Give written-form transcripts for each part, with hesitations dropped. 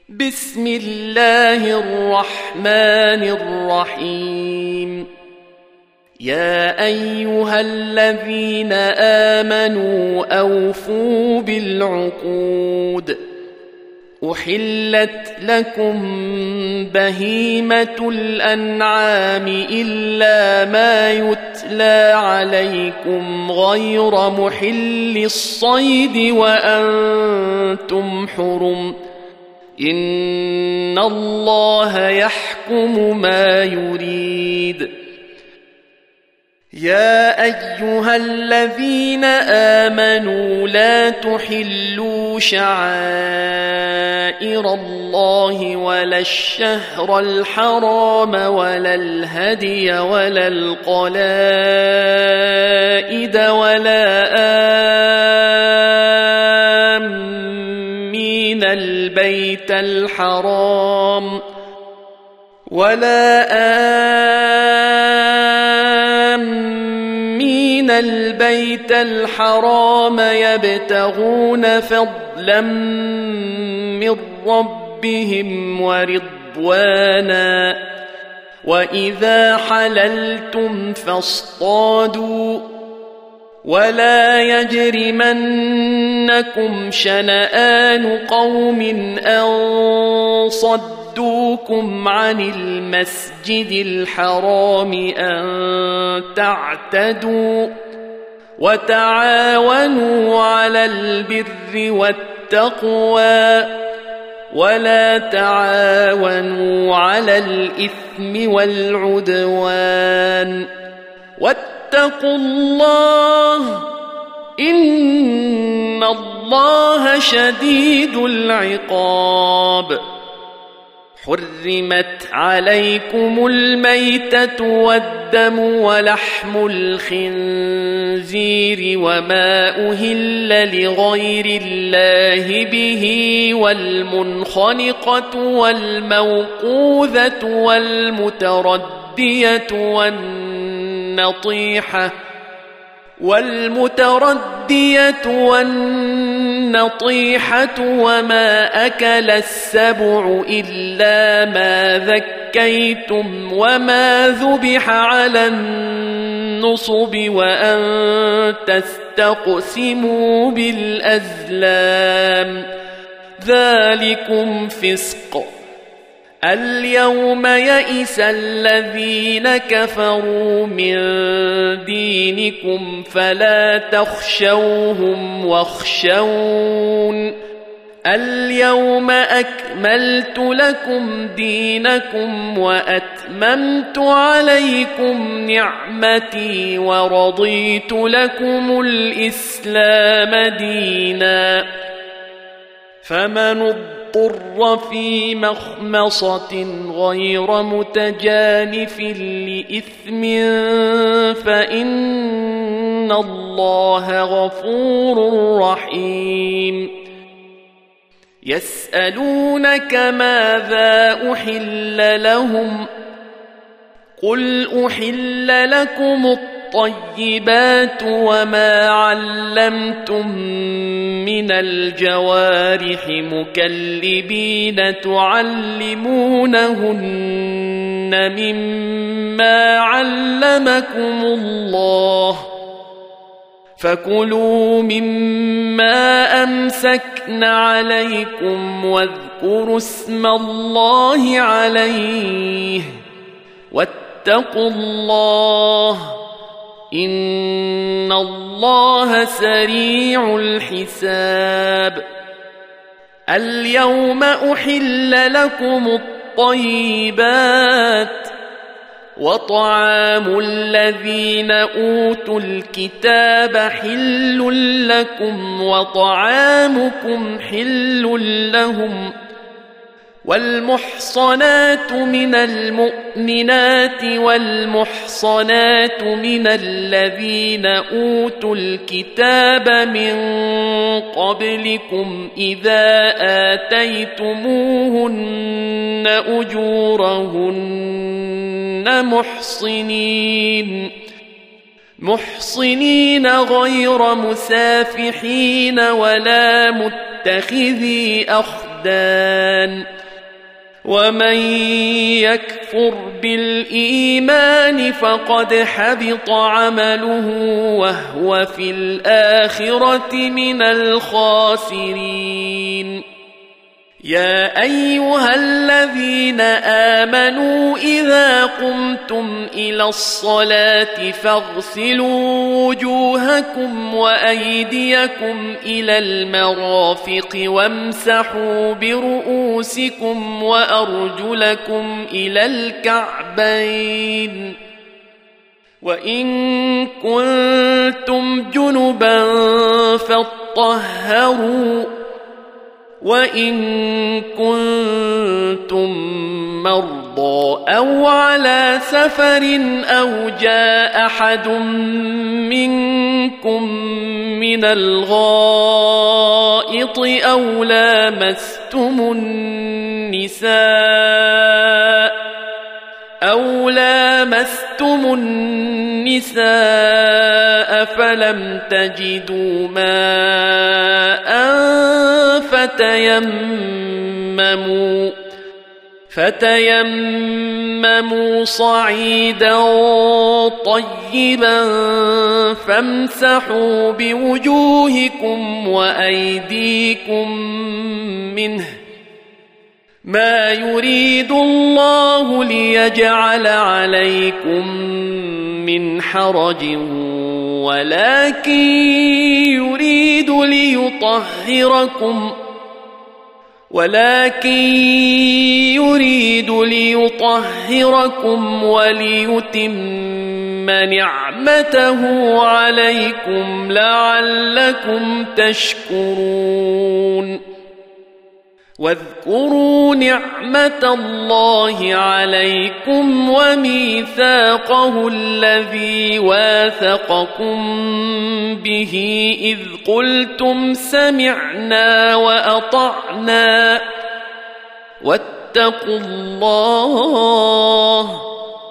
بسم الله الرحمن الرحيم. يا أيها الذين آمنوا أوفوا بالعقود. أحلت لكم بهيمة الأنعام إلا ما يتلى عليكم غير محل الصيد وأنتم حرم. إن الله يحكم ما يريد. يا أيها الذين آمنوا لا تحلوا شعائر الله ولا الشهر الحرام ولا الهدي ولا القلائد ولا آمين البيت الحرام يبتغون فضلا من ربهم ورضوانا. وإذا حللتم فاصطادوا ولا يجرمنكم شنآن قوم أن صدوكم عن المسجد الحرام أن تعتدوا. وتعاونوا على البر والتقوى ولا تعاونوا على الإثم والعدوان. واتقوا الله إن الله شديد العقاب. حرمت عليكم الميتة والدم ولحم الخنزير وما أهل لغير الله به والمنخنقة والموقوذة والمتردية والنطيحة وما أكل السبع إلا ما ذكيتم وما ذبح على النصب وأن تستقسموا بالأزلام ذلكم فسق. اليوم يئس الذين كفروا من دينكم فلا تخشوهم واخشون. اليوم أكملت لكم دينكم وأتممت عليكم نعمتي ورضيت لكم الإسلام دينا. فمن اضطر في مخمصة غير متجانف لإثم فإن الله غفور رحيم. يسألونك ماذا أحل لهم قل أحل لكم الطيبات وما علمتم من الجوارح مكلبين تعلمونهن مما علمكم الله فكلوا مما أمسكن عليكم واذكروا اسم الله عليه واتقوا الله إن الله سريع الحساب. اليوم أحل لكم الطيبات وطعام الذين أوتوا الكتاب حل لكم وطعامكم حل لهم. والمحصنات من المؤمنات والمحصنات من الذين أوتوا الكتاب من قبلكم إذا آتيتموهن أجورهن محصنين غير مسافحين ولا متخذي أخدان وحدان ومن يكفر بالإيمان فقد حبط عمله وهو في الآخرة من الخاسرين يا أيها الذين آمنوا إذا قمتم إلى الصلاة فاغسلوا وجوهكم وأيديكم إلى المرافق وامسحوا برؤوسكم وأرجلكم إلى الكعبين وإن كنتم جنبا فاطهروا وإن كنتم مرضى أو على سفر أو جاء أحد منكم من الغائط أو لامستم النساء فلم تجدوا ماء فتيمموا صعيدا طيبا فامسحوا بوجوهكم وأيديكم منه ما يريد الله ليجعل عليكم من حرج ولكن يريد ليطهركم وليتم نعمته عليكم لعلكم تشكرون واذكروا نعمة الله عليكم وميثاقه الذي واثقكم به إذ قلتم سمعنا وأطعنا واتقوا الله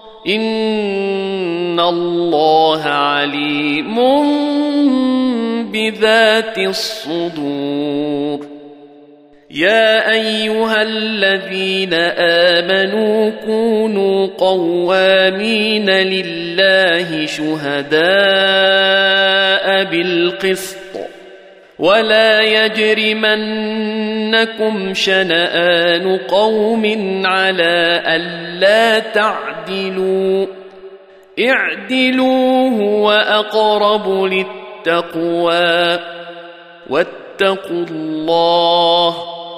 إن الله عليم بذات الصدور يا أيها الذين آمنوا كونوا قوامين لله شهداء بالقسط ولا يجرمنكم شنآن قوم على ألا تعدلوا اعدلوا هو أقرب للتقوى واتقوا الله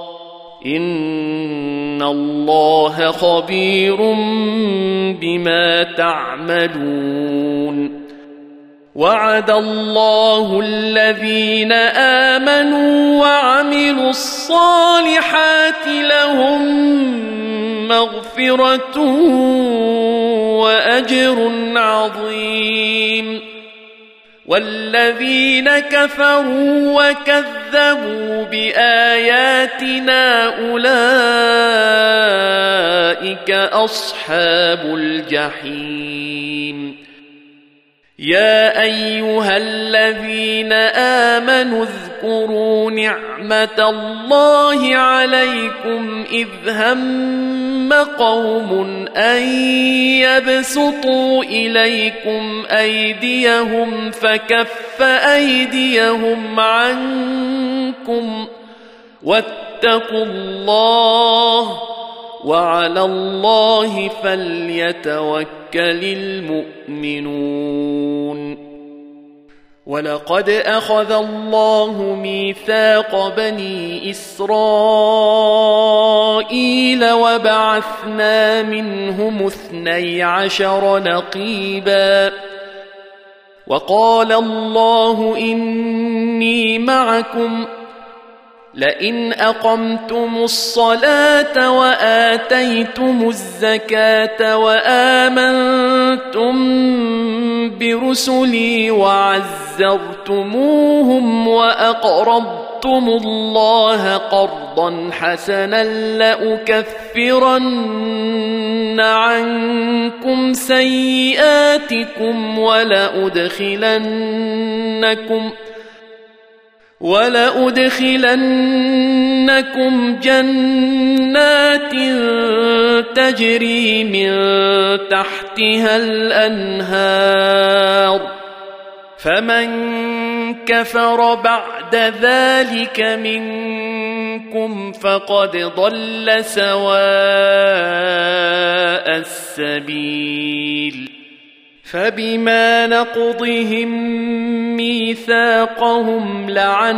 إن الله خبير بما تعملون وعد الله الذين آمنوا وعملوا الصالحات لهم مغفرة وأجر عظيم والذين كفروا وكذبوا بآياتنا أولئك أصحاب الجحيم يا أيها الذين آمنوا اذكروا نعمة الله عليكم إذ هم قوم أن يبسطوا إليكم أيديهم فكف أيديهم عنكم واتقوا الله وعلى الله فليتوكل المؤمنون ولقد أخذ الله ميثاق بني إسرائيل وبعثنا منهم 12 نقيبا وقال الله إني معكم لئن أقمتم الصلاة وآتيتم الزكاة وآمنتم برسلي وعزرتموهم وأقرضتم الله قرضا حسنا لأكفرن عنكم سيئاتكم ولأدخلنكم جنات تجري من تحتها الأنهار فمن كفر بعد ذلك منكم فقد ضل سواء السبيل فبما نقضهم ميثاقهم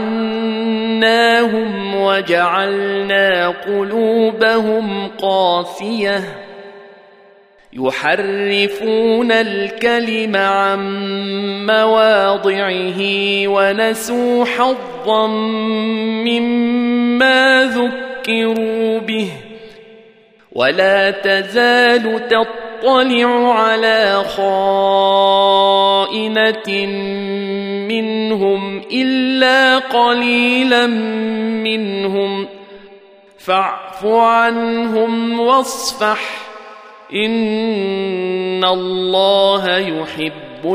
لعناهم وجعلنا قلوبهم قاسية يحرفون الكلم عن مواضعه ونسوا حظا مما ذكروا به ولا تزال تطلع على خائنة منهم إلا قليلا منهم فاعف عنهم واصفح إن الله يحب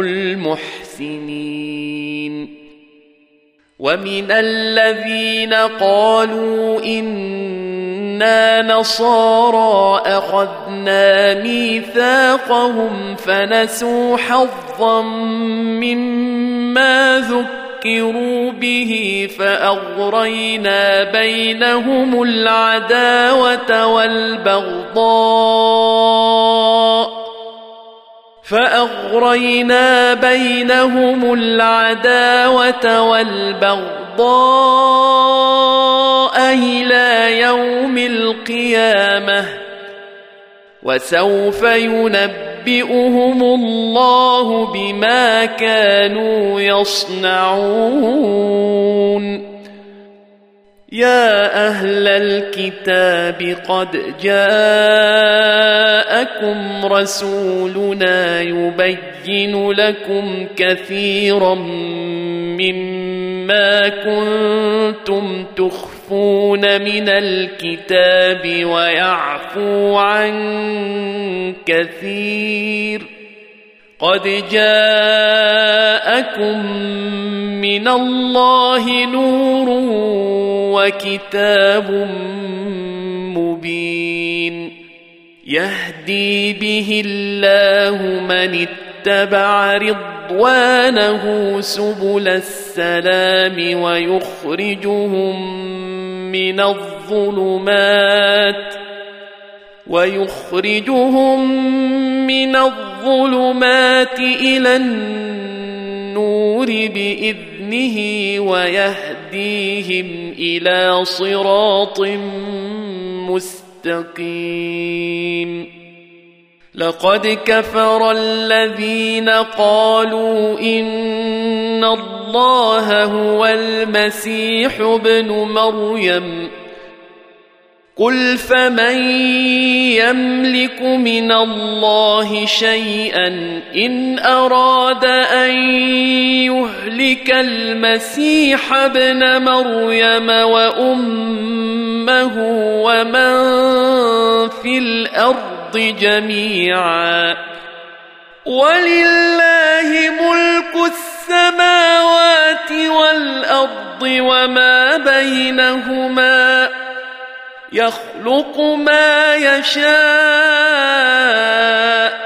المحسنين ومن الذين قالوا إنا نصارى أخذنا ميثاقهم فنسوا حظا مما ذكروا به فأغرينا بينهم العداوة والبغضاء إلى يوم القيامة وسوف ينبئهم الله بما كانوا يصنعون يا أهل الكتاب قد جاءكم رسولنا يبين لكم كثيرا مما كنتم تخفون من الكتاب ويعفو عن كثير قد جاءكم من الله نور وكتاب مبين يهدي به الله من اتبع رضوانه سبل السلام ويخرجهم من الظلمات إلى النور بإذنه ويهديهم إلى صراط مستقيم لقد كفر الذين قالوا إن الله هو المسيح ابن مريم قل فمن يملك من الله شيئا إن أراد أن يهلك المسيح ابن مريم وأمه ومن في الأرض جميعا ولله ملك السماوات والأرض وما بينهما يخلق ما يشاء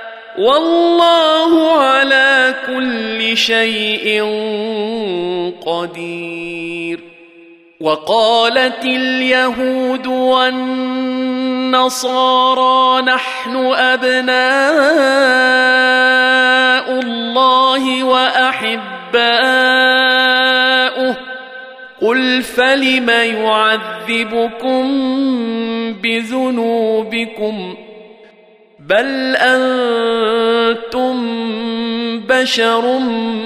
والله على كل شيء قدير وقالت اليهود والنصارى نحن أبناء الله وأحباؤه قل فلم يعذبكم بذنوبكم بل أنتم بشر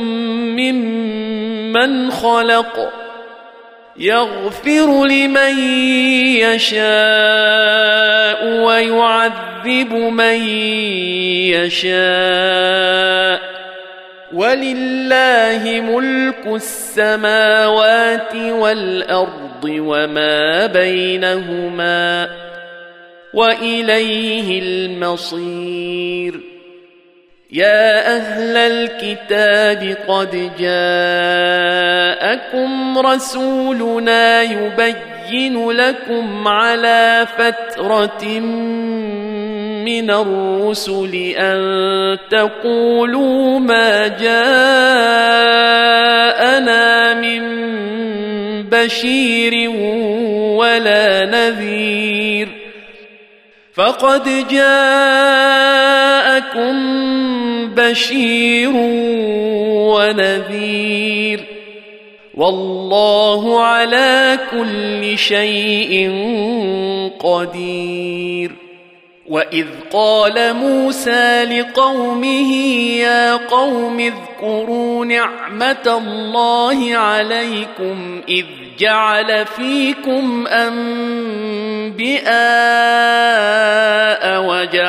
ممن خلق يغفر لمن يشاء ويعذب من يشاء ولله ملك السماوات والأرض وما بينهما وإليه المصير يا أهل الكتاب قد جاءكم رسولنا يبين لكم على فترة من الرسل أن تقولوا ما جاءنا من بشير ولا نذير فقد جاءكم بشير ونذير والله على كل شيء قدير. وإذ قال موسى لقومه يا قوم اذكروا نعمة الله عليكم إذ جعل فيكم أنبياء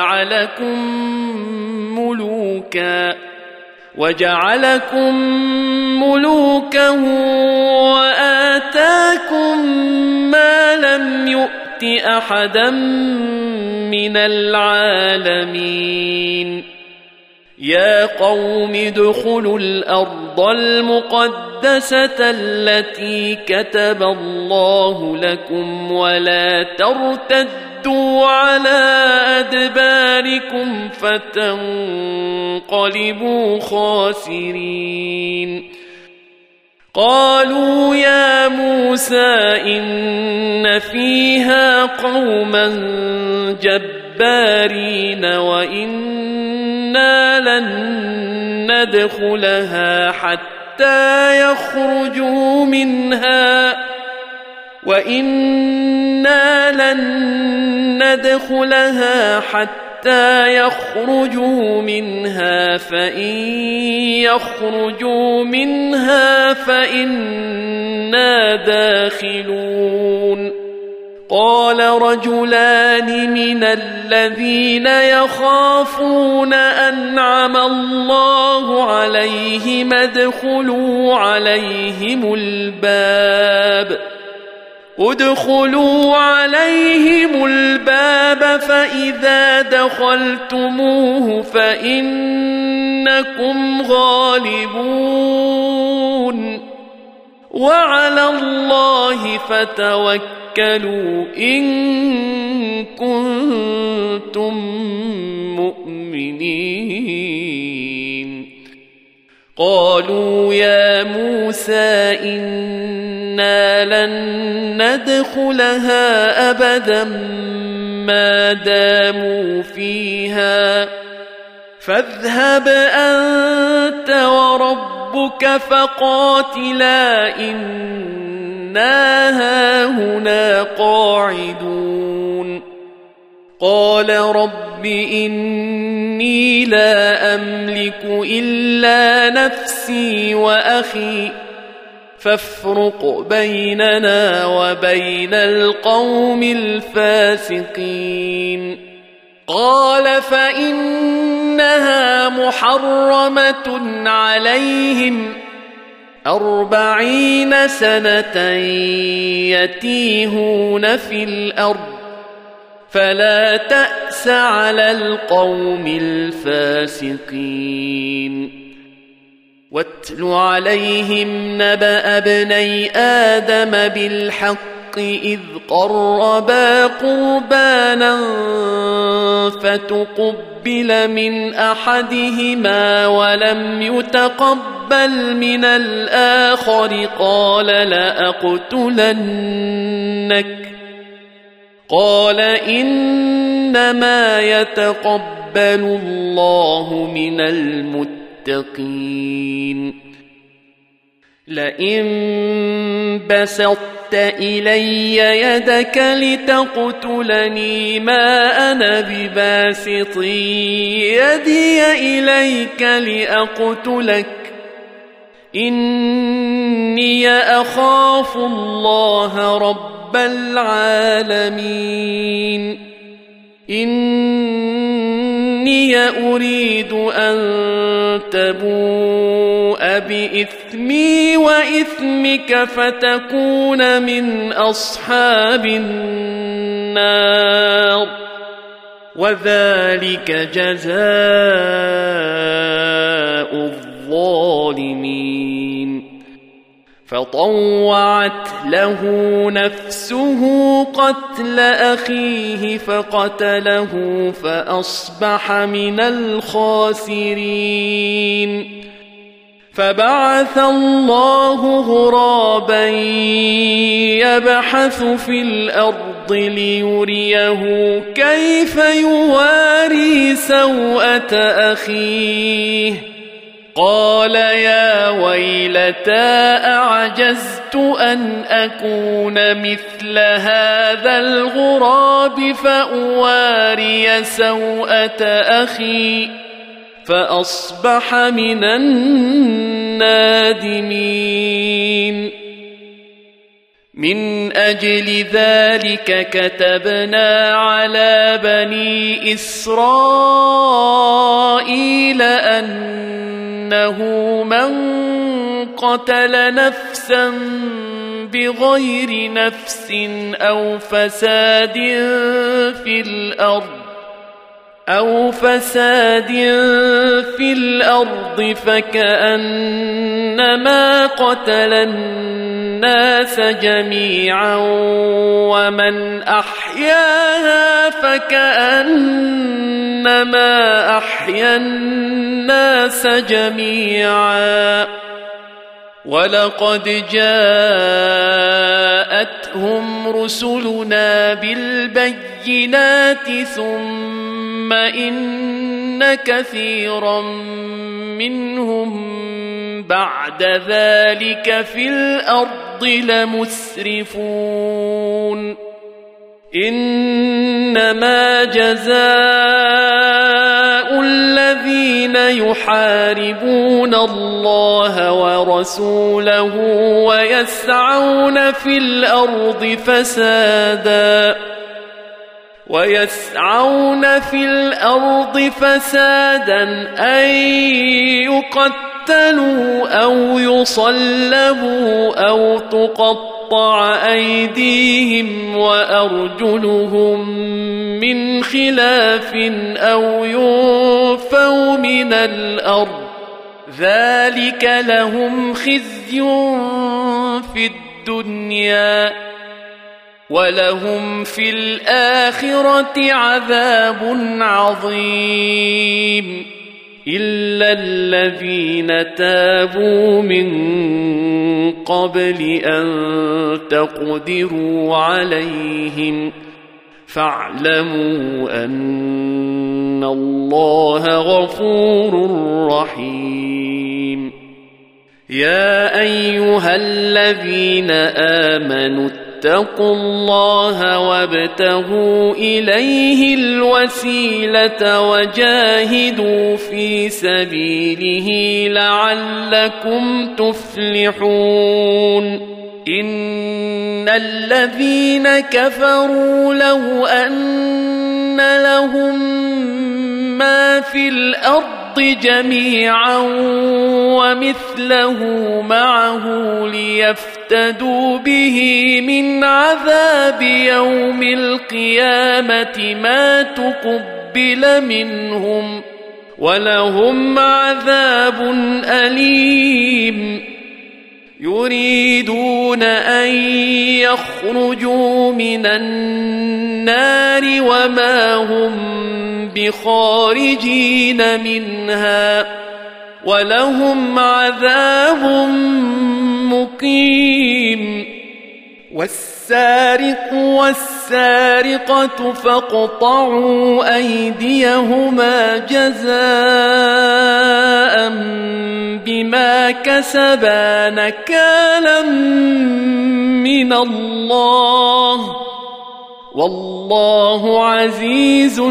وجعلكم ملوكا وآتاكم ما لم يؤت أحدا من العالمين. يا قوم ادخلوا الأرض المقدسة التي كتب الله لكم ولا ترتدوا على أدباركم فتنقلبوا خاسرين. قالوا يا موسى إن فيها قوما جبارين وإنا لن ندخلها حتى يخرجوا منها فإن يخرجوا منها فإنا داخلون. قال رجلان من الذين يخافون أنعم الله عليهم ادخلوا عليهم الباب فإذا دخلتموه فإنكم غالبون وعلى الله فتوكلوا إن كنتم مؤمنين. قالوا يا موسى إنا لن ندخلها أبدا ما داموا فيها فاذهب أنت وربك فقاتلا إنا هاهنا قاعدون. قال رب إني لا أملك إلا نفسي وأخي فافرق بيننا وبين القوم الفاسقين. قال فإنها محرمة عليهم 40 سنة يتيهون في الأرض فلا تأس على القوم الفاسقين. واتل عليهم نبأ ابني آدم بالحق إذ قربا قربانا فتقبل من أحدهما ولم يتقبل من الآخر قال لأقتلنك قال إنما يتقبل الله من المتقين. لئن بسطت إلي يدك لتقتلني ما أنا بباسط يدي إليك لأقتلك إني أخاف الله رب العالمين. إني أريد أن تبوء بإثمي وإثمك فتكون من أصحاب النار. وذلك جزاء الظالمين. فطوعت له نفسه قتل أخيه فقتله فأصبح من الخاسرين. فبعث الله غرابا يبحث في الأرض ليريه كيف يواري سوءة أخيه. قال يا ويلتى أعجزت أن أكون مثل هذا الغراب فأواري سوءة أخي فأصبح من النادمين. من أجل ذلك كتبنا على بني إسرائيل أنه من قتل نفسا بغير نفس أو فساد في الأرض فكأنما قتل الناس جميعا ومن أحياها فكأنما أحيا الناس جميعا. ولقد جاءتهم رسلنا بالبينات ثم إن كثيرا منهم بعد ذلك في الأرض لمسرفون. إنما جزاء الذين يحاربون الله ورسوله ويسعون في الأرض فسادا أن يقتلوا أو يصلبوا أو تقطع أيديهم وأرجلهم من خلاف أو ينفوا من الأرض. ذلك لهم خزي في الدنيا ولهم في الآخرة عذاب عظيم. إلا الذين تابوا من قبل أن تقدروا عليهم فاعلموا أن الله غفور رحيم. يا أيها الذين آمنوا اتقوا الله وابتغوا إليه الوسيلة وجاهدوا في سبيله لعلكم تفلحون. إن الذين كفروا لو أن لهم ما في الأرض جميعا ومثله معه ليفتدوا به من عذاب يوم القيامة ما تقبل منهم ولهم عذاب أليم. يريدون أن يخرجوا من النار وما هم بخارجين منها ولهم عذاب مقيم. والسارق والسارقة فاقطعوا أيديهما جزاء بما كسبا نكالا من الله والله عزيز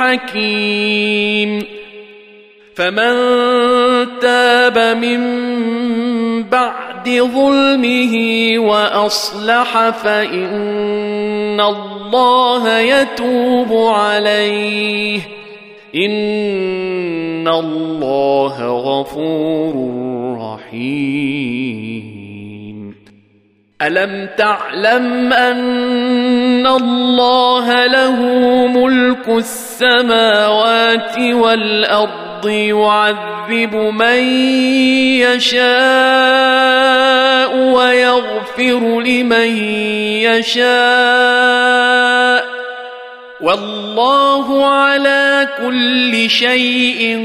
حكيم. فمن تاب من بعد ظلمه وأصلح فإن الله يتوب عليه إن الله غفور رحيم. ألم تعلم أن الله له ملك السماوات والأرض يعذب من يشاء ويغفر لمن يشاء والله على كل شيء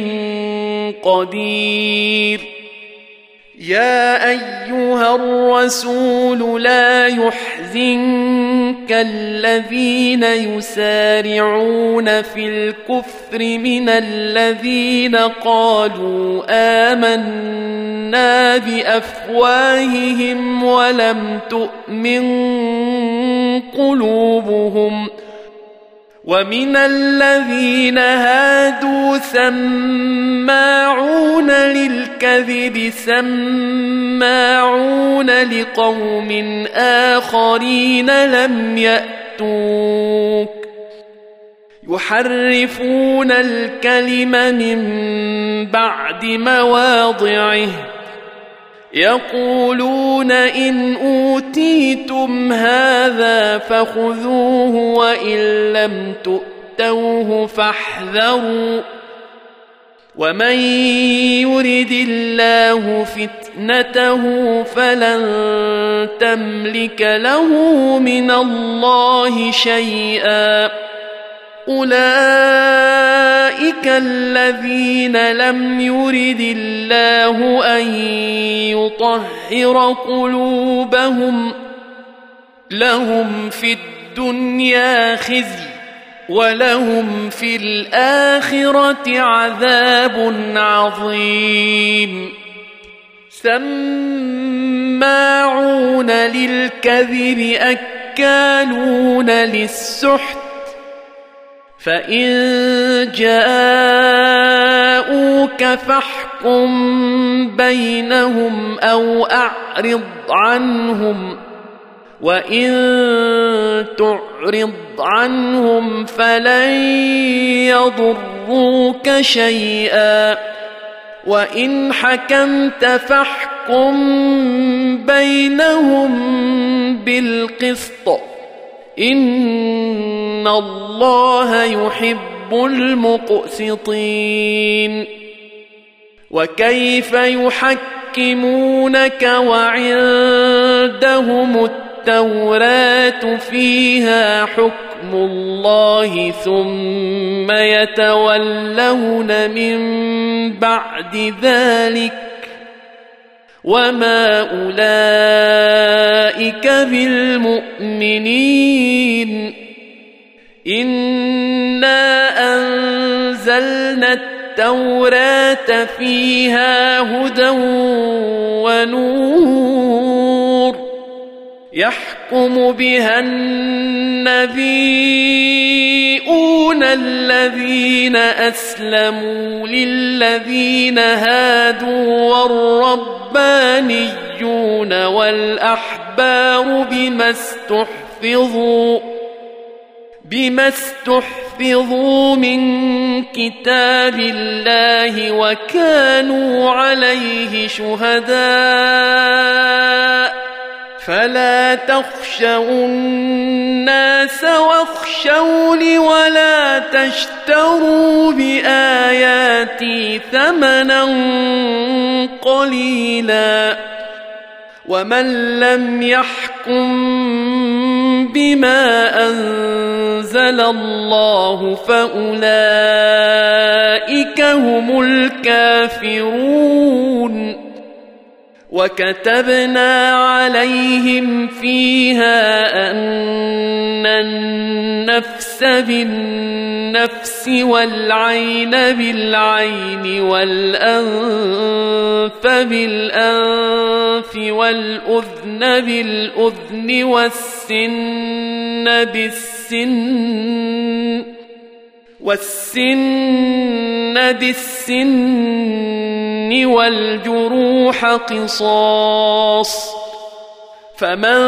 قدير. يا أيها الرسول لا يحزنك الذين يسارعون في الكفر من الذين قالوا آمنا بأفواههم ولم تؤمن قلوبهم ومن الذين هادوا سماعون للكذب سماعون لقوم آخرين لم يأتوك يحرفون الكلم من بعد مواضعه يقولون إن أوتيتم هذا فخذوه وإن لم تؤتوه فاحذروا ومن يرد الله فتنته فلن تملك له من الله شيئا أولئك الذين لم يرد الله أن يطهر قلوبهم لهم في الدنيا خزي ولهم في الآخرة عذاب عظيم. سماعون للكذب أكالون للسحت فإن جاءوك فاحكم بينهم أو أعرض عنهم وإن تعرض عنهم فلن يضروك شيئا وإن حكمت فاحكم بينهم بالقسط إن الله يحب المقسطين. وكيف يحكمونك وعندهم التوراة فيها حكم الله ثم يتولون من بعد ذلك وما أولئك بالمؤمنين. إنا أنزلنا التوراة فيها هدى ونور يحكم بها النبيون الذين أسلموا للذين هادوا والربانيون والأحبار بما استحفظوا من كتاب الله وكانوا عليه شهداء فلا تخشوا الناس واخشوني ولا تشتروا بآياتي ثمنا قليلا ومن لم يحكم بما أنزل الله فأولئك هم الكافرون. وكتبنا عليهم فيها أن النفس بالنفس والعين بالعين والأنف بالأنف والأذن بالأذن والسن بالسن والجروح قصاص فمن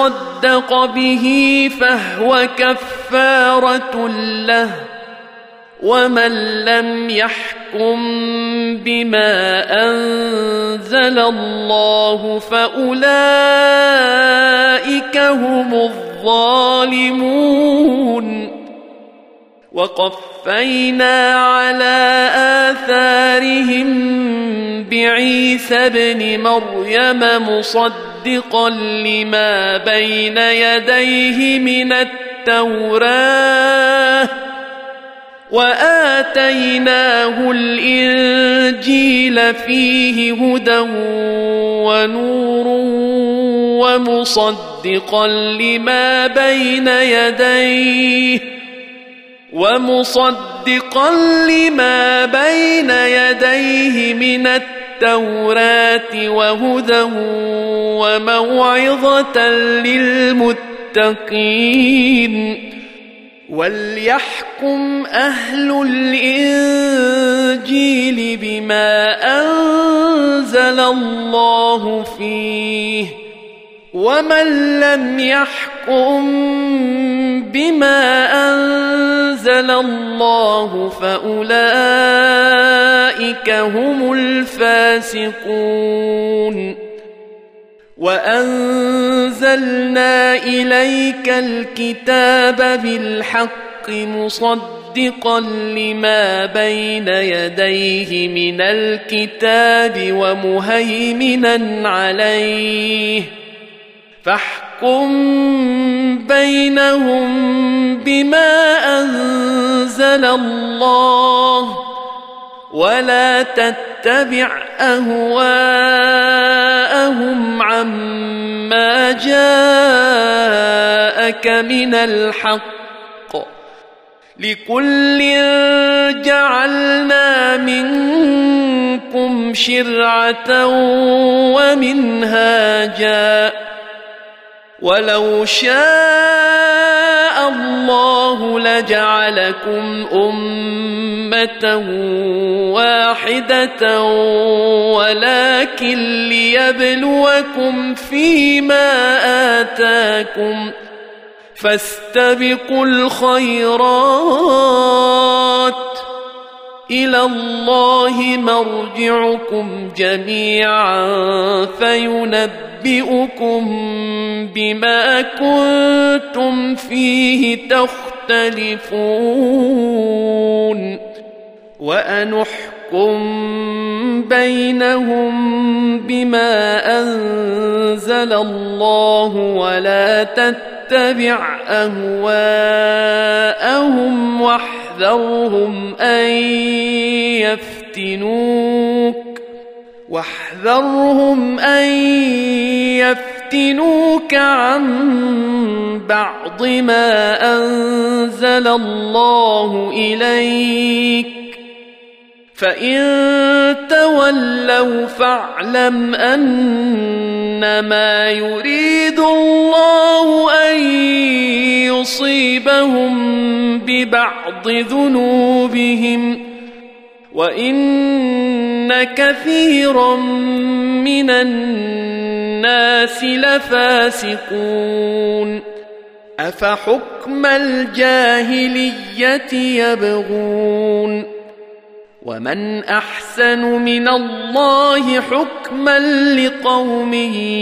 تصدق به فهو كفارة له ومن لم يحكم بما أنزل الله فأولئك هم الظالمون. وقفينا على آثارهم بعيسى ابن مريم مصدقا لما بين يديه من التوراة وآتيناه الإنجيل فيه هدى ونور ومصدقا لما بين يديه من التوراة وهدى وموعظة للمتقين. وليحكم أهل الإنجيل بما أنزل الله فيه، ومن لم يحكم بما أنزل الله فأولئك هم الفاسقون. وأنزلنا إليك الكتاب بالحق مصدقا لما بين يديه من الكتاب ومهيمنا عليه، فاحكم بينهم بما أنزل الله ولا تتبع أهواءهم عما جاءك من الحق، لكل جعلنا منكم شرعة ومنهاجا، ولو شاء الله لجعلكم أمة واحدة ولكن ليبلوكم فيما آتاكم، فاستبقوا الخيرات، إلى الله مرجعكم جميعا فينبئكم بما كنتم فيه تختلفون. وأنحكم بينهم بما أنزل الله ولا تتبع أهواءهم واحذرهم أن يفتنوك عن بعض ما أنزل الله إليك، فإن تولوا فاعلم أنما يريد الله أن يصيبهم ببعض ذنوبهم، وإن كثيرا من الناس لفاسقون. أفحكم الجاهلية يبغون، ومن أحسن من الله حكما لقوم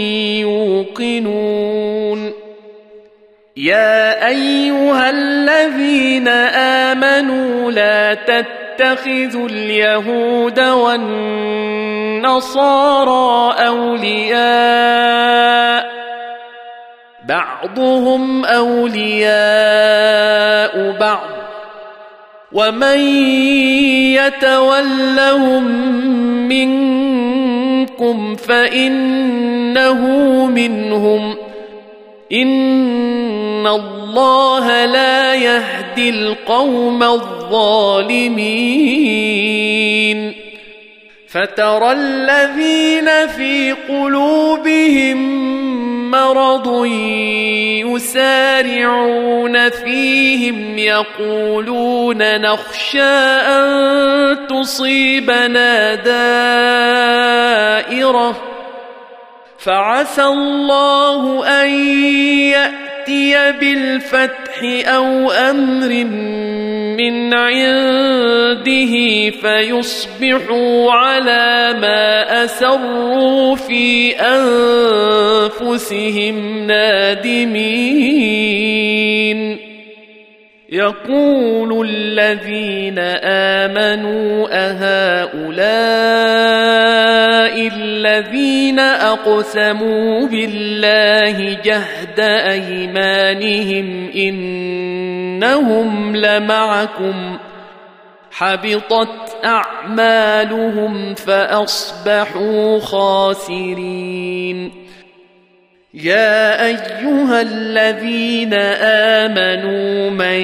يوقنون. يا أيها الذين آمنوا لا تتخذوا اليهود والنصارى أولياء، بعضهم أولياء بعض، ومن يتولهم منكم فإنه منهم، إن الله لا يهدي القوم الظالمين. فترى الذين في قلوبهم مرض يسارعون فيهم يقولون نخشى أن تصيبنا دائرة، فعسى الله أن يأتي بالفتح أو أمر من عنده فيصبحوا على ما أسروا في أنفسهم نادمين يقول الذين آمنوا أهؤلاء الذين أقسموا بالله جهد أيمانهم إنهم لمعكم حبطت أعمالهم فأصبحوا خاسرين يا أيها الذين آمنوا من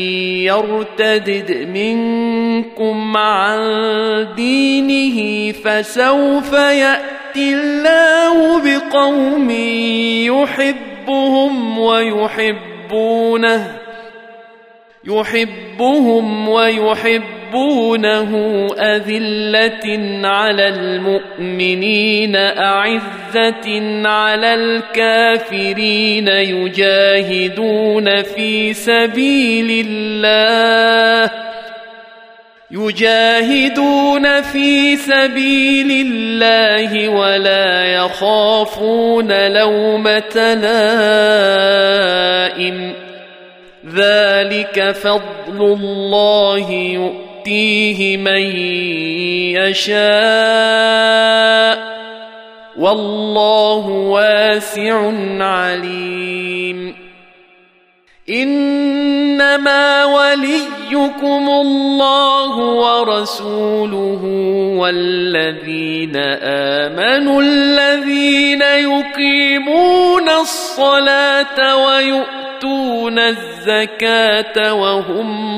يرتدد منكم عن دينه فسوف يأتي الله بقوم يحبهم ويحبونه أذلة على المؤمنين أعزة على الكافرين يجاهدون في سبيل الله ولا يخافون لومة لائم ذلك فضل الله يؤتيه من يشاء والله واسع عليم إنما وليكم الله ورسوله والذين آمنوا الذين يقيمون الصلاة ويؤتون الزكاة وهم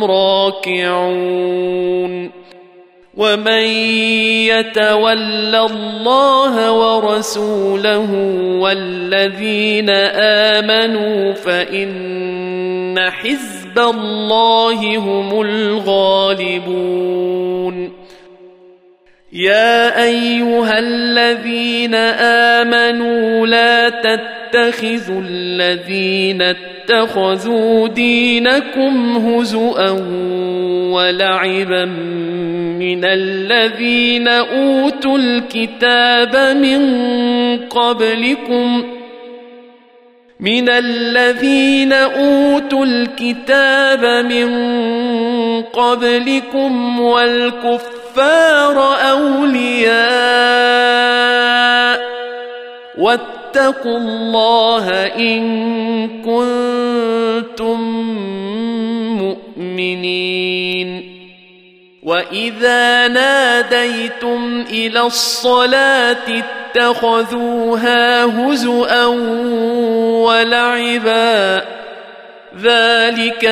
راكعون ومن يتول الله ورسوله والذين آمنوا فإن حزب الله هم الغالبون يا أيها الذين آمنوا لا تتخذوا الذين اتخذوا دينكم هزؤا ولعبا من الذين أوتوا الكتاب من قبلكم والكفار أولياء واتقوا الله إن كنتم مؤمنين وإذا ناديتم إلى الصلاة اتخذوها هزؤا ولعبا ذلك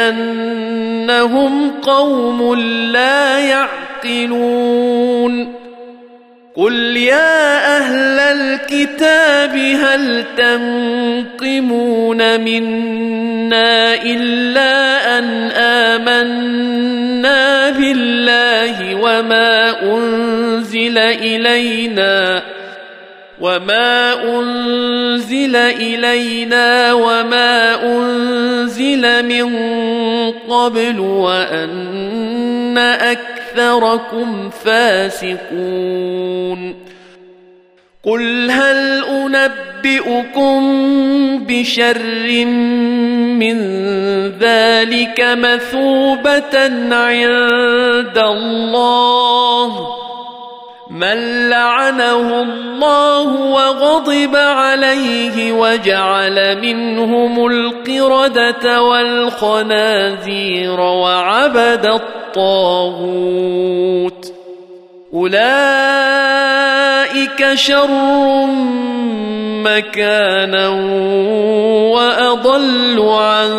بأنهم قوم لا يعقلون قل يا أهل الكتاب هل تنقمون منا إلا أن آمنا بالله وما أنزل إلينا وما أنزل من قبل وأن أكثركم فاسقون قل هل أنبئكم بشر من ذلك مثوبة عند الله من لعنه الله وغضب عليه وجعل منهم القردة والخنازير وعبد الطاغوت أولئك شر مكانا وأضل عن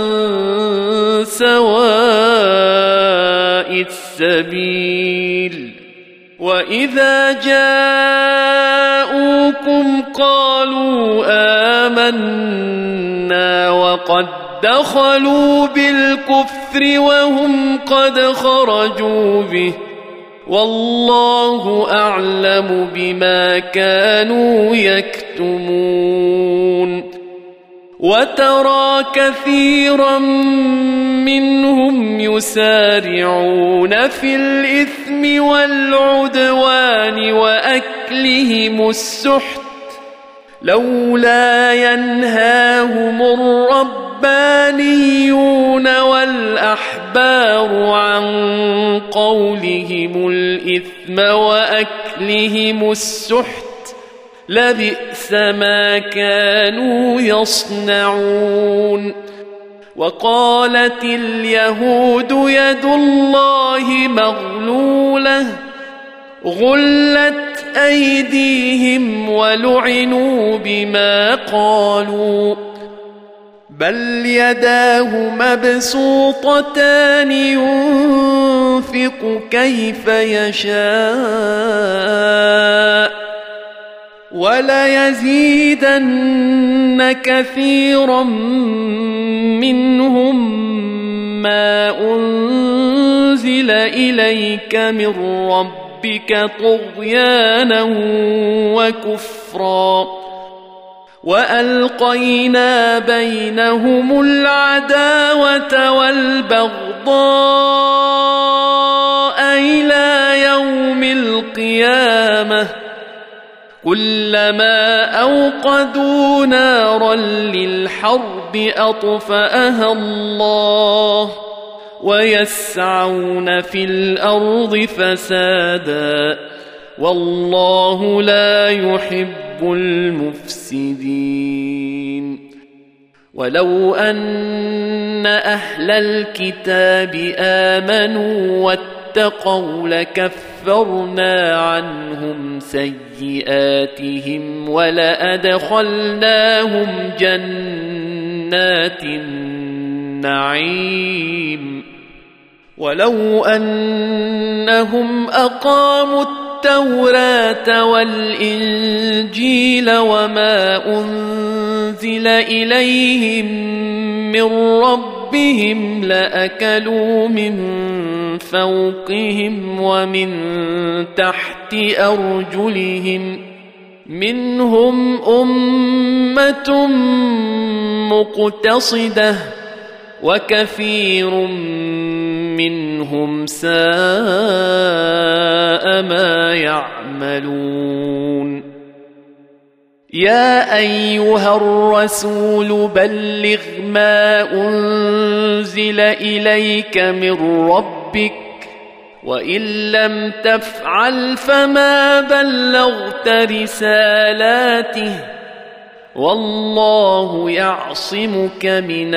سواء السبيل وإذا جاءوكم قالوا آمنا وقد دخلوا بالكفر وهم قد خرجوا به والله أعلم بما كانوا يكتمون وترى كثيرا منهم يسارعون في الإثم والعدوان وأكلهم السحت لولا ينهاهم الربانيون والأحبار عن قولهم الإثم وأكلهم السحت لبئس ما كانوا يصنعون. وقالت اليهود يد الله مغلولة غلت أيديهم ولعنوا بما قالوا بل يداه مبسوطتان ينفق كيف يشاء وليزيدن كثيرا منهم ما أنزل إليك من ربك طغيانا وكفرا وألقينا بينهم العداوة والبغضاء إلى يوم القيامة كلما أوقدوا نارا للحرب أطفأها الله ويسعون في الأرض فسادا والله لا يحب المفسدين. ولو أن أهل الكتاب آمنوا واتقوا لكفرنا عنهم سيئاتهم ولأدخلناهم جنات النعيم ولو أنهم أقاموا التوراة والإنجيل وما أنزل إليهم من ربهم لأكلوا من فوقهم ومن تحت أرجلهم منهم أمة مقتصدة وكثير منهم ساء ما يعملون. يا أيها الرسول بلغ ما أنزل إليك من ربك وإن لم تفعل فما بلغت رسالاته والله يعصمك من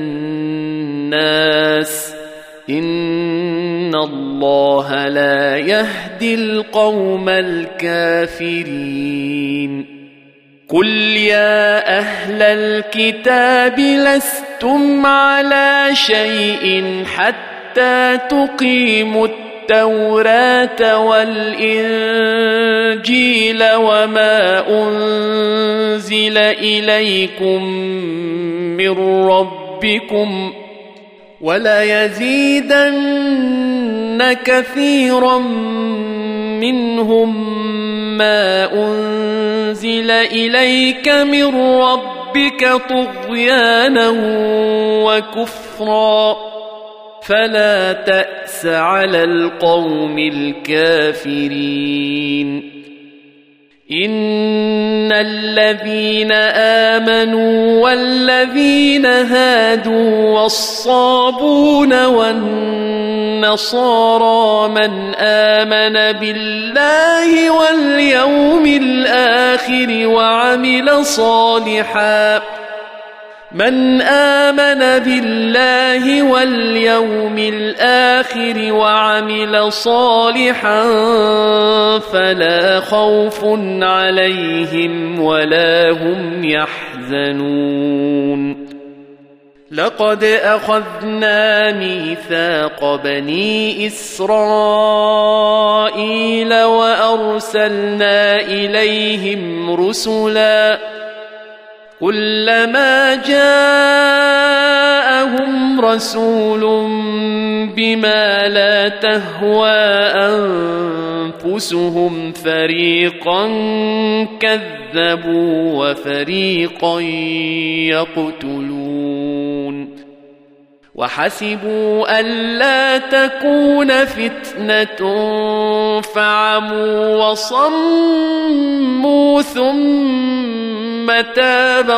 الناس إن الله لا يهدي القوم الكافرين. قل يا أهل الكتاب لستم على شيء حتى تقيموا التوراة والإنجيل وما أنزل إليكم من ربكم وليزيدن كثيرا منهم ما أنزل إليك من ربك طغيانا وكفرا فلا تأس على القوم الكافرين. إن الذين آمنوا والذين هادوا والصابون والنصارى من آمن بالله واليوم الآخر وعمل صالحا من آمن بالله واليوم الآخر وعمل صالحا فلا خوف عليهم ولا هم يحزنون. لقد أخذنا ميثاق بني إسرائيل وأرسلنا إليهم رسلا كلما جاءهم رسول بما لا تهوى أنفسهم فريقا كذبوا وفريقا يقتلون وحسبوا ألا تكون فتنة فعموا وصموا ثم تاب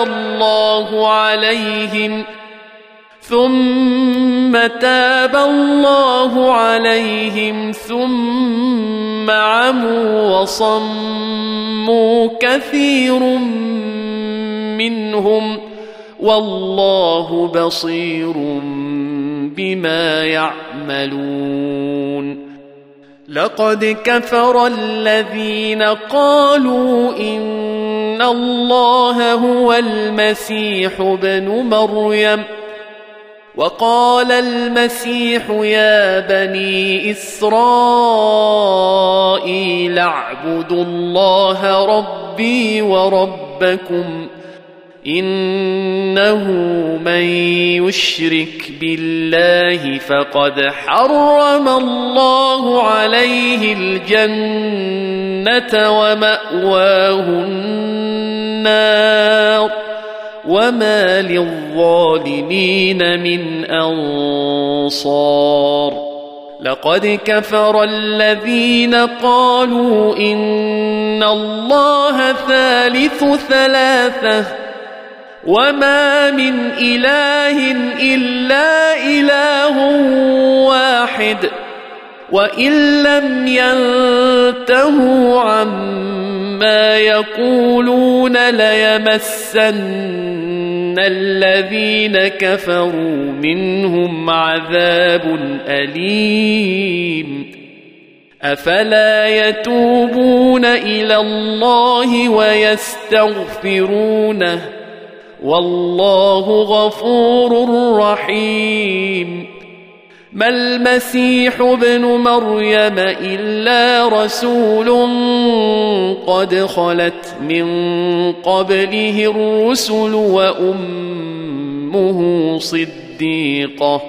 الله عليهم ثم عموا وصموا كثير منهم والله بصير بما يعملون لقد كفر الذين قالوا إن الله هو المسيح ابن مريم وقال المسيح يا بني إسرائيل اعبدوا الله ربي وربكم إنه من يشرك بالله فقد حرم الله عليه الجنة ومأواه النار وما للظالمين من أنصار لقد كفر الذين قالوا إن الله ثالث ثلاثة وما من إله إلا إله واحد وإن لم ينتهوا عما يقولون ليمسن الذين كفروا منهم عذاب أليم أفلا يتوبون إلى الله ويستغفرونه والله غفور رحيم ما المسيح ابن مريم إلا رسول قد خلت من قبله الرسل وأمه صديقة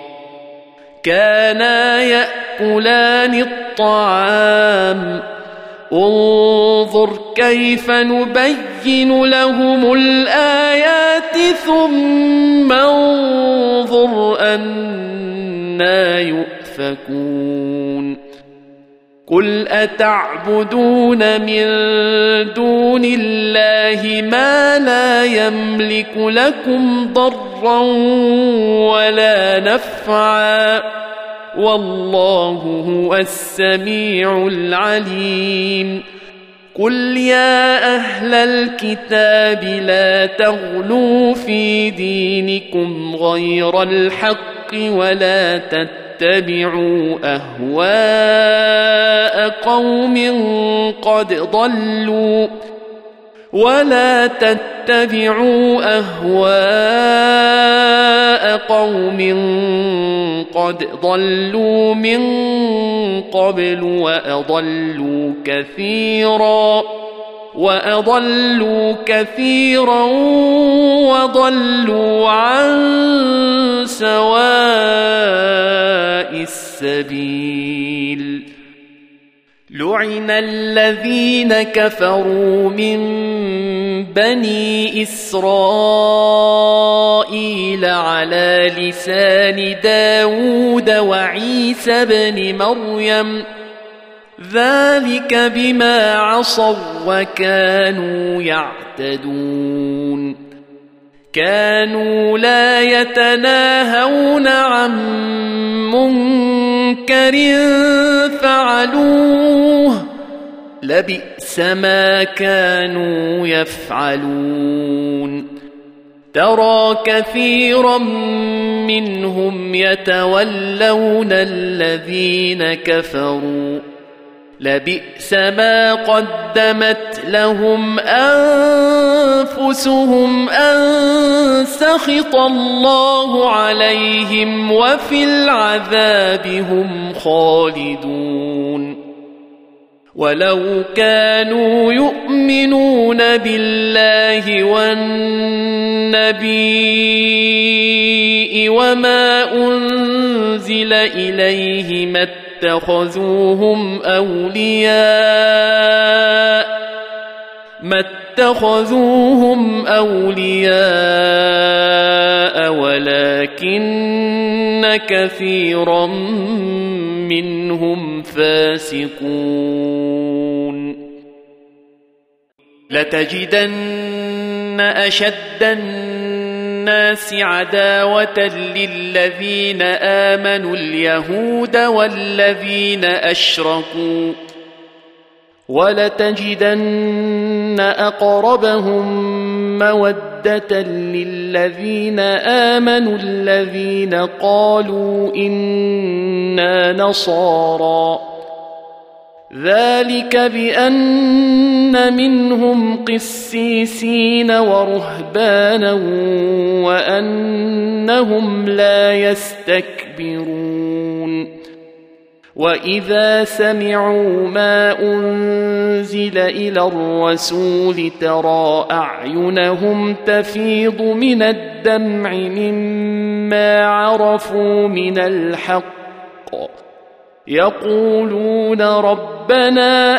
كانا يأكلان الطعام انظر كيف نبين لهم الآيات ثم انظر أنى يؤفكون قل أتعبدون من دون الله ما لا يملك لكم ضرا ولا نفعا والله هو السميع العليم قل يا أهل الكتاب لا تغلوا في دينكم غير الحق ولا تتبعوا أهواء قوم قد ضلوا من قبل وأضلوا كثيرا وضلوا عن سواء السبيل لعن الذين كفروا من بني إسرائيل على لسان داود وعيسى بن مريم ذلك بما عصوا وكانوا يعتدون كانوا لا يتناهون عن منكر فعلوه لبئس ما كانوا يفعلون ترى كثيرا منهم يتولون الذين كفروا لبئس ما قدمت لهم أنفسهم أن سخط الله عليهم وفي العذاب هم خالدون ولو كانوا يؤمنون بالله والنبي وما أنزل إليه ما اتخذوهم أولياء ولكن كثيرا منهم فاسقون لتجدن أشد الناس عداوة للذين آمنوا اليهود والذين أشركوا ولتجدن أقربهم مودة للذين آمنوا الذين قالوا إنا نصارى ذلك بأن منهم قسيسين ورهبانا وأنهم لا يستكبرون وإذا سمعوا ما أنزل إلى الرسول ترى أعينهم تفيض من الدمع مما عرفوا من الحق يقولون ربنا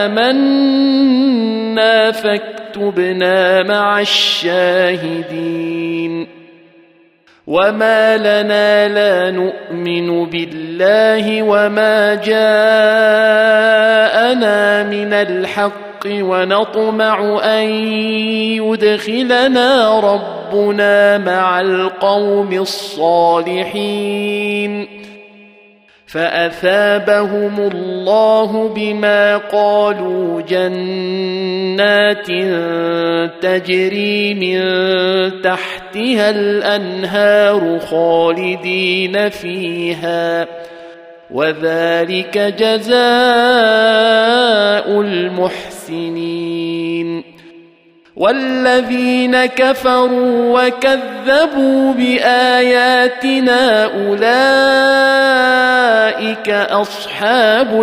آمنا فاكتبنا مع الشاهدين وما لنا لا نؤمن بالله وما جاءنا من الحق ونطمع أن يدخلنا ربنا مع القوم الصالحين فأثابهم الله بما قالوا جنات تجري من تحتها الأنهار خالدين فيها وذلك جزاء المحسنين والذين كفروا وكذبوا بآياتنا أولئك أصحاب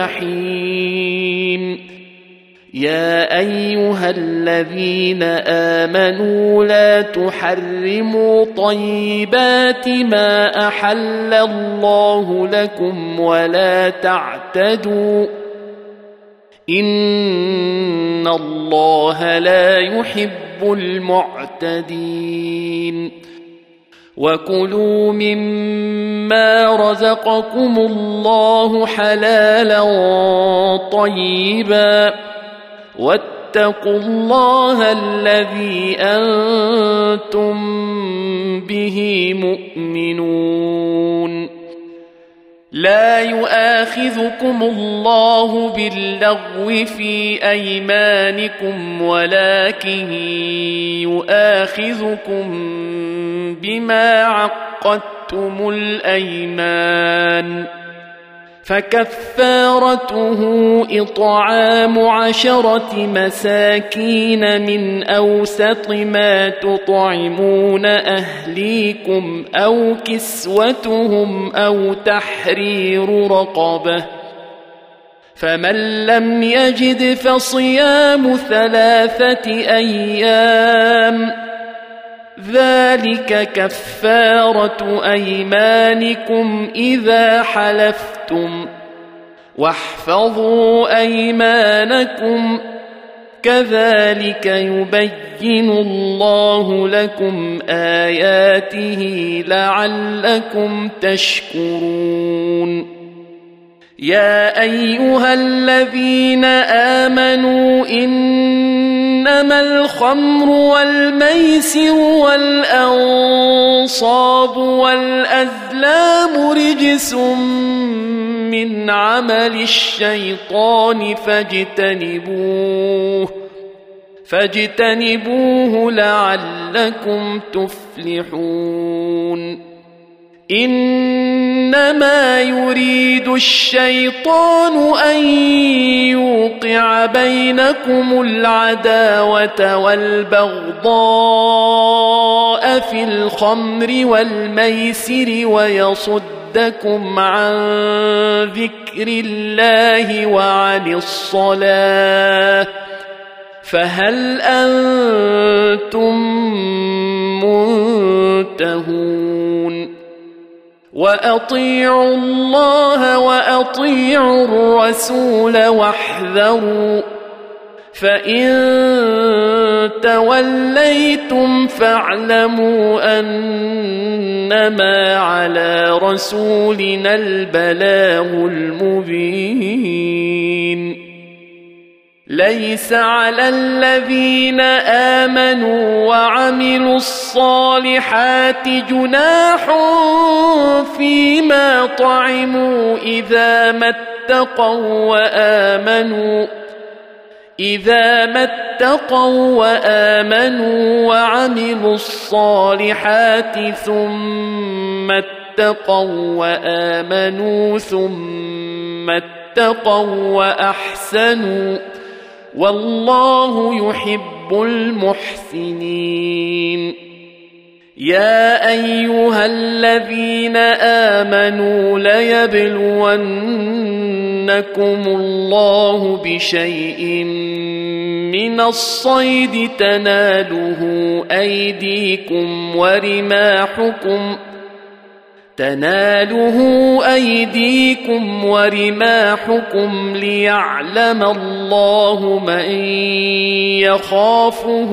الجحيم يا أيها الذين آمنوا لا تحرموا طيبات ما أحل الله لكم ولا تعتدوا إن الله لا يحب المعتدين وكلوا مما رزقكم الله حلالا طيبا واتقوا الله الذي أنتم به مؤمنون لا يؤاخذكم الله باللغو في أيمانكم ولكن يؤاخذكم بما عقدتم الأيمان فكفارته إطعام 10 مساكين من أوسط ما تطعمون أهليكم أو كسوتهم أو تحرير رقبة فمن لم يجد فصيام 3 أيام ذلك كفارة أيمانكم إذا حلفتم واحفظوا أيمانكم كذلك يبين الله لكم آياته لعلكم تشكرون يا أيها الذين آمنوا إنما الخمر والميسر والأنصاب والأزلام رجس من عمل الشيطان فاجتنبوه لعلكم تفلحون إنما يريد الشيطان أن يوقع بينكم العداوة والبغضاء في الخمر والميسر ويصدكم عن ذكر الله وعن الصلاة فهل أنتم منتهون وأطيعوا الله وأطيعوا الرسول واحذروا فإن توليتم فاعلموا أنما على رسولنا البلاغ المبين ليس على الذين آمنوا وعملوا الصالحات جناح فيما طعموا إذا ما اتقوا وآمنوا وعملوا الصالحات ثم اتقوا وآمنوا ثم اتقوا وأحسنوا والله يحب المحسنين يا أيها الذين آمنوا ليبلونكم الله بشيء من الصيد تناله أيديكم ورماحكم ليعلم الله من يخافه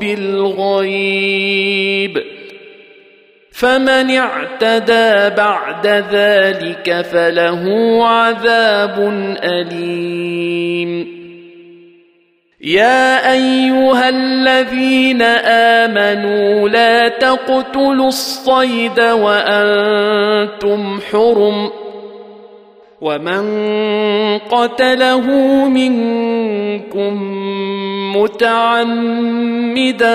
بالغيب فمن اعتدى بعد ذلك فله عذاب أليم يا أيها الذين آمنوا لا تقتلوا الصيد وأنتم حرم ومن قتله منكم متعمدا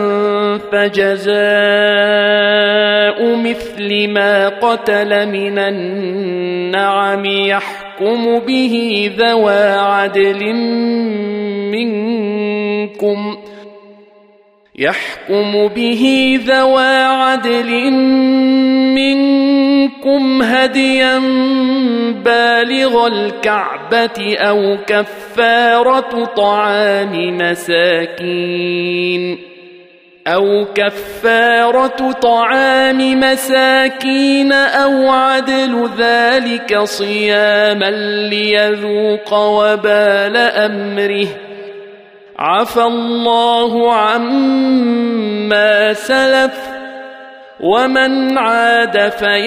فجزاء مثل ما قتل من النعم يحكم به ذوى عدل منكم هديا بالغ الكعبة أو كفارة طعام مساكين أو عدل ذلك صياما ليذوق وبال أمره عفى الله عما سلف ومن عاد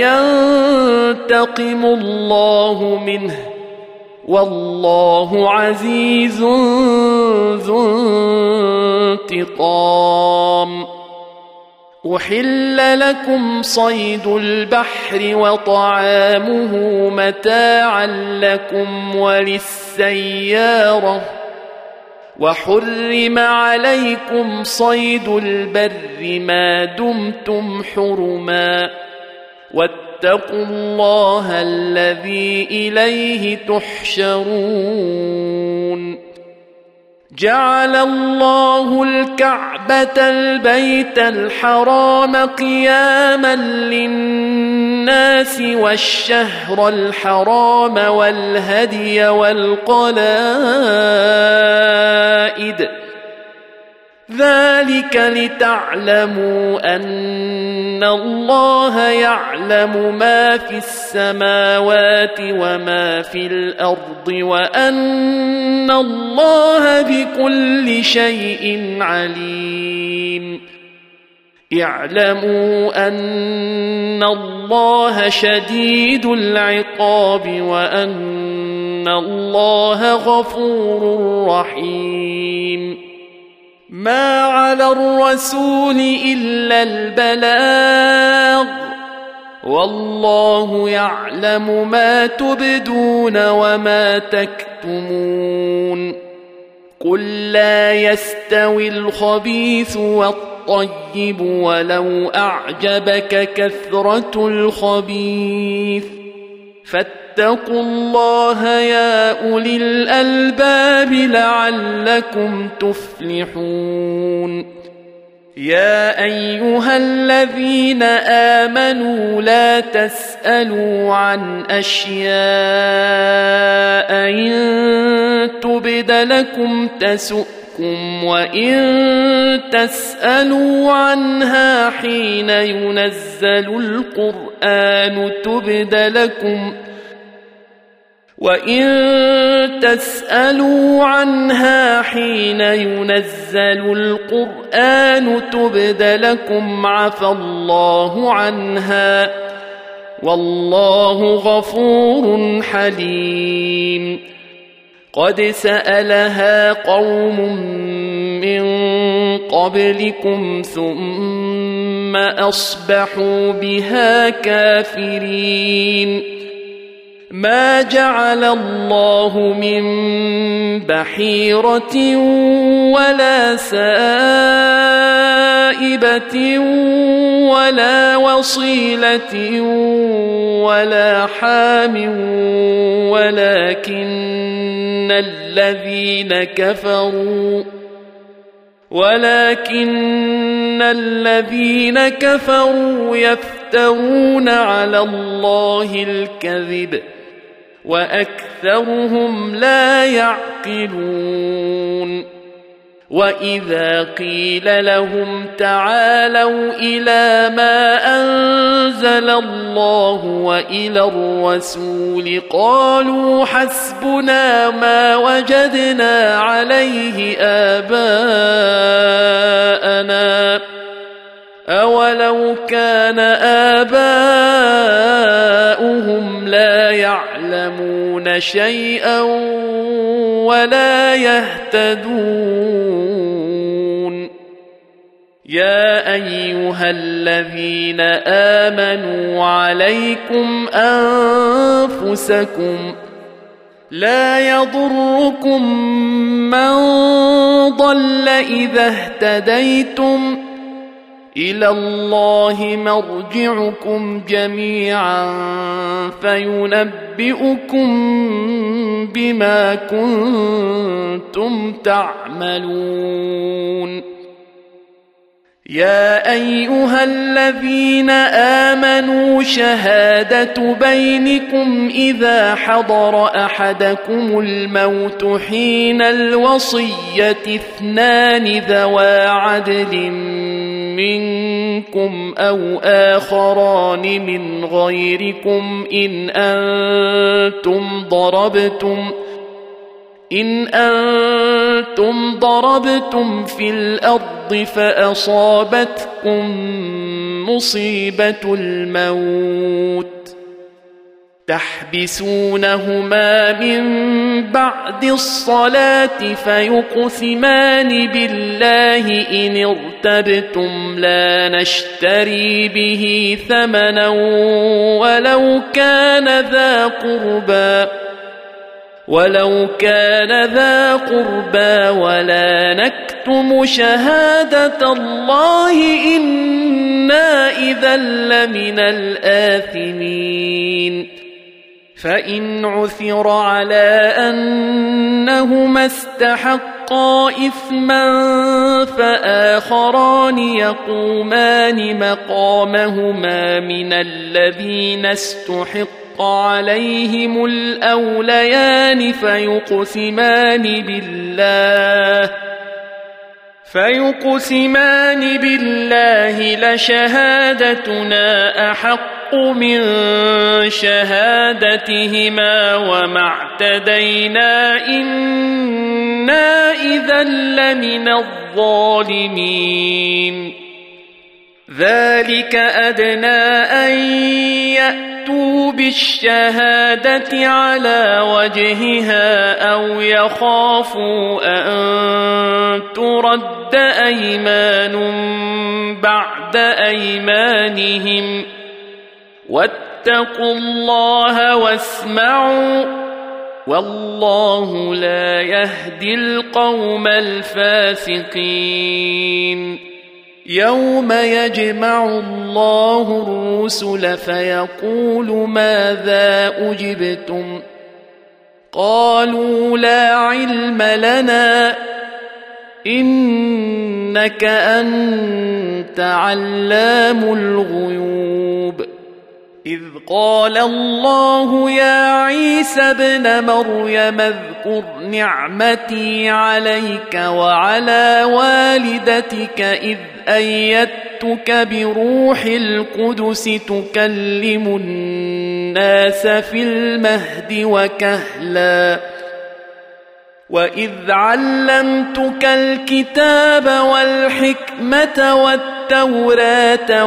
فينتقم الله منه والله عزيز ذو انتقام أحل لكم صيد البحر وطعامه متاعا لكم وللسيارة وحرم عليكم صيد البر ما دمتم حرما واتقوا الله الذي إليه تحشرون جعل الله الكعبة البيت الحرام قياما للناس والشهر الحرام والهدي والقلائد ذلك لتعلموا أن الله يعلم ما في السماوات وما في الأرض وأن الله بكل شيء عليم اعلموا أن الله شديد العقاب وأن الله غفور رحيم ما على الرسول إلا البلاغ والله يعلم ما تبدون وما تكتمون قل لا يستوي الخبيث والطيب ولو أعجبك كثرة الخبيث فاتقوا الله يا أولي الألباب لعلكم تفلحون يا أيها الذين آمنوا لا تسألوا عن أشياء إن تبد لكم تسؤكم وإن تسألوا عنها حين ينزل القرآن تبد لكم وإن تسألوا عنها حين ينزل القرآن تبد لكم عفى الله عنها والله غفور حليم قد سألها قوم من قبلكم ثم أصبحوا بها كافرين ما جعل الله من بحيرة ولا سائبة ولا وصيلة ولا حام ولكن الذين كفروا يفترون على الله الكذب وأكثرهم لا يعقلون وإذا قيل لهم تعالوا إلى ما أنزل الله وإلى الرسول قالوا حسبنا ما وجدنا عليه آباءنا أولو كان آباؤهم لا يعلمون شيئا ولا يهتدون يا أيها الذين آمنوا عليكم أنفسكم لا يضركم من ضل إذا اهتديتم إلى الله مرجعكم جميعا فينبئكم بما كنتم تعملون يا أيها الذين آمنوا شهادة بينكم إذا حضر أحدكم الموت حين الوصية اثنان ذوى عدل منكم أو آخران من غيركم إن أنتم ضربتم في الأرض فأصابتكم مصيبة الموت تحبسونهما من بعد الصلاة فيقسمان بالله إن ارتبتم لا نشتري به ثمنا ولو كان ذا قربى ولا نكتم شهادة الله إنا إذا لمن الآثمين فإن عثر على أنهما استحقا إثما فآخران يقومان مقامهما من الذين استحق عليهم الأوليان فيقسمان بالله لشهادتنا أحق من شهادتهما وما اعتدينا إنا إذا لمن الظالمين ذلك أدنى أن يأتوا بالشهادة على وجهها أو يخافوا أن ترد أيمان بعد أيمانهم واتقوا الله واسمعوا والله لا يهدي القوم الفاسقين يوم يجمع الله الرسل فيقول ماذا أجبتم قالوا لا علم لنا إنك أنت علام الغيوب إذ قال الله يا عيسى ابن مريم اذكر نعمتي عليك وعلى والدتك إذ أيدتك بروح القدس تكلم الناس في المهد وكهلا وإذ علمتك الكتاب والحكمة والتوراة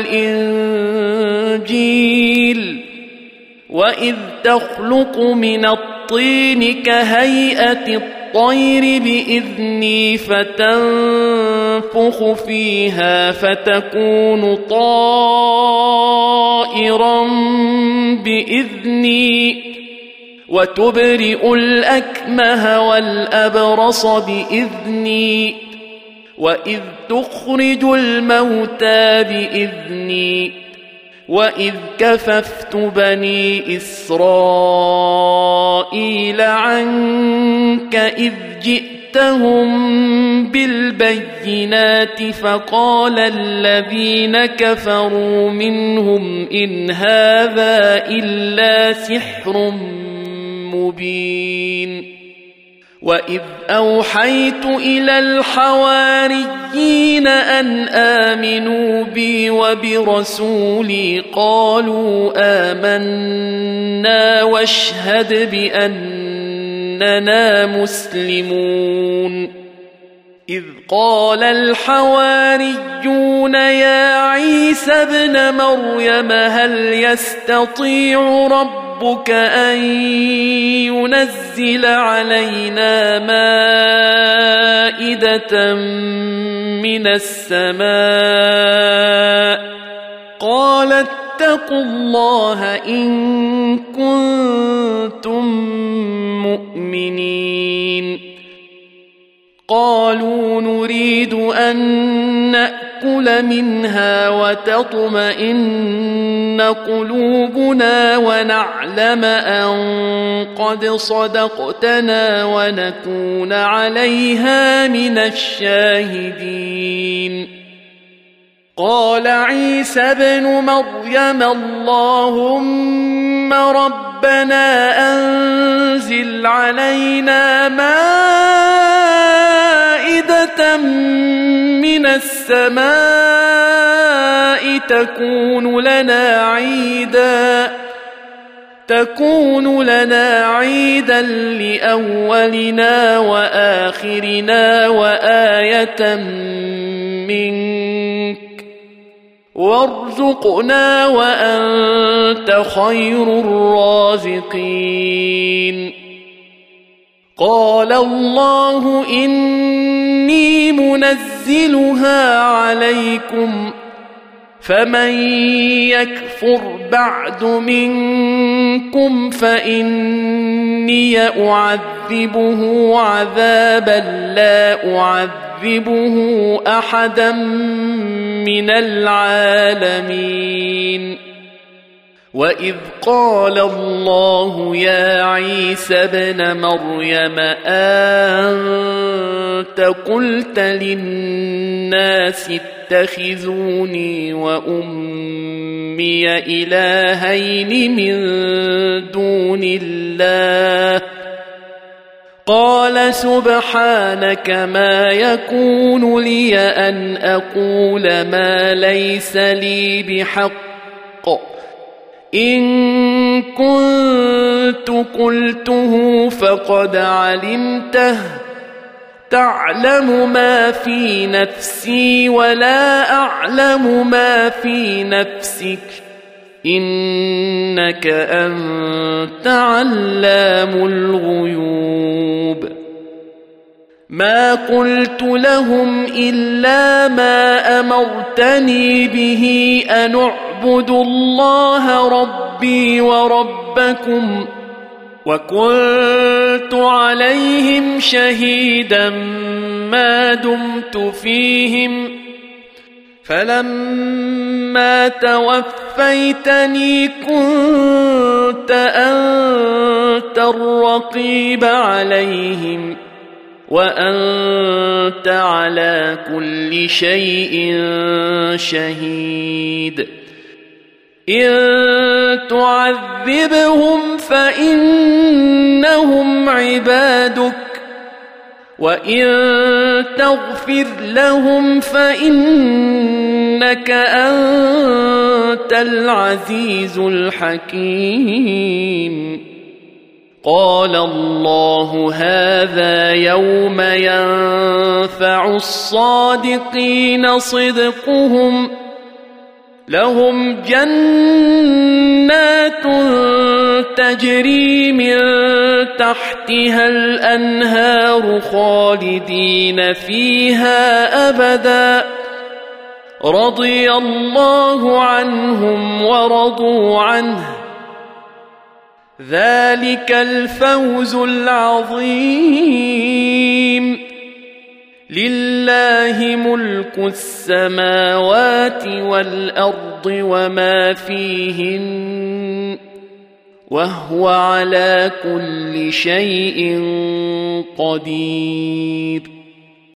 والإنجيل وإذ تخلق من الطين كهيئة الطير بإذني فتنفخ فيها فتكون طائرا بإذني وتبرئ الأكمه والأبرص بإذني وإذ تخرج الموتى بإذني وإذ كففت بني إسرائيل عنك إذ جئتهم بالبينات فقال الذين كفروا منهم إن هذا إلا سحر مبين وإذ أوحيت إلى الحواريين أن آمنوا بي وبرسولي قالوا آمنا واشهد بأننا مسلمون إذ قال الحواريون يا عيسى ابن مريم هل يستطيع ربك أن ينزل علينا مائدة من السماء قال اتقوا الله إن كنتم مؤمنين قالوا نريد أن نأكل منها وتطمئن قلوبنا ونعلم أن قد صدقتنا ونكون عليها من الشاهدين قال عيسى ابن مريم اللهم ربنا أنزل علينا مائدة من السماء تكون لنا عيدا لأولنا وآخرنا وآية منك وارزقنا وأنت خير الرازقين قال الله إني منزلها عليكم فمن يكفر بعد منكم فإني أعذبه عذابا لا أعذبه أحدا من العالمين وإذ قال الله يا عيسى ابن مريم أنت قلت للناس اتخذوني وأمي إلهين من دون الله قال سبحانك ما يكون لي أن أقول ما ليس لي بحق إن كنت قلته فقد علمته تعلم ما في نفسي ولا أعلم ما في نفسك إنك أنت علام الغيوب ما قلت لهم إلا ما أمرتني به أن اعبدوا الله ربي وربكم وكنت عليهم شهيدا ما دمت فيهم فلما توفيتني كنت أنت الرقيب عليهم وأنت على كل شيء شهيد إن تعذبهم فإنهم عبادك وإن تغفر لهم فإنك أنت العزيز الحكيم قال الله هذا يوم ينفع الصادقين صدقهم لهم جنات تجري من تحتها الأنهار خالدين فيها أبدا رضي الله عنهم ورضوا عنه ذلك الفوز العظيم لله ملك السماوات والأرض وما فيهن وهو على كل شيء قدير